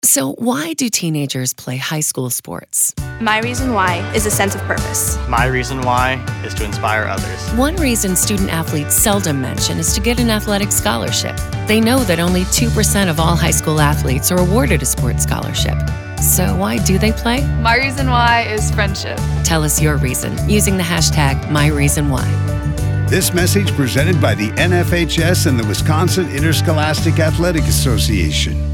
So why do teenagers play high school sports? My reason why is a sense of purpose. My reason why is to inspire others. One reason student athletes seldom mention is to get an athletic scholarship. They know that only 2% of all high school athletes are awarded a sports scholarship. So why do they play? My reason why is friendship. Tell us your reason using the hashtag #MyReasonWhy. This message presented by the NFHS and the Wisconsin Interscholastic Athletic Association.